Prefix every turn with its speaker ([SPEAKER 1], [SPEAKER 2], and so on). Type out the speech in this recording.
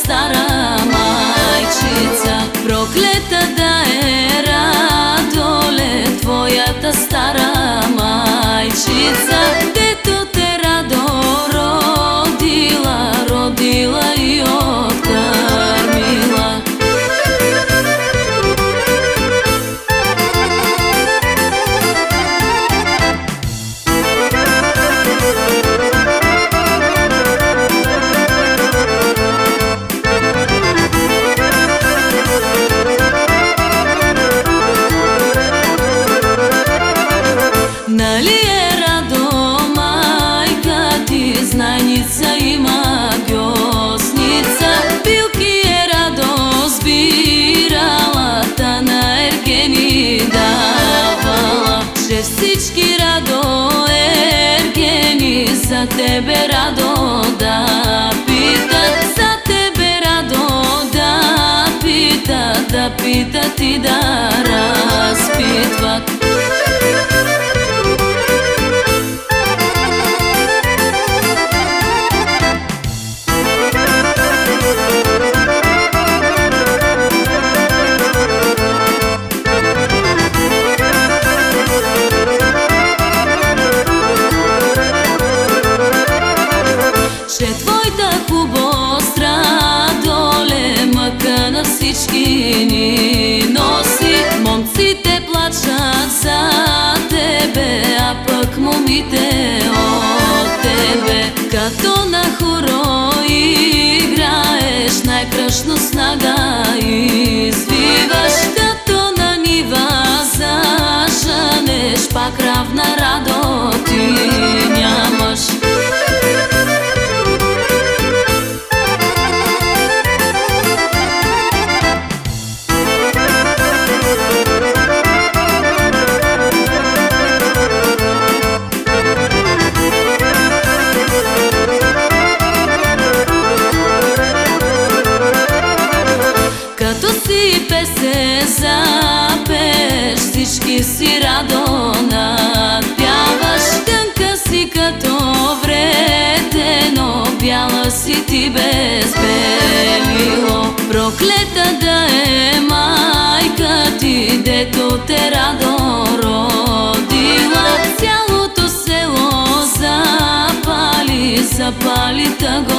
[SPEAKER 1] стара майчица. Проклета да е Радоле, твоята стара майчица, дето те Радо родила, родила и откърмила. Нали е Радо майка ти, знайница има гьосница, билки е Радо сбирала, та на Ергени давала. Че всички Радо Ергени за тебе Радо да питат, за тебе Радо да питат и да разпитват. Че твоята хубост, Радоле, мъка на всички ни носи. Момците плачат за тебе, а пък момите от тебе. Като на хоро играеш, най-кръшно снага извиваш. Като на нива заженеш, пак равна Радо ти нямаш. Като си песен запеш, всички си Радо надпяваш. Тънка си като вретено, бяла си ти без белило. Проклета да е майка ти, дето те Радо родила. Цялото село запали, запали тъго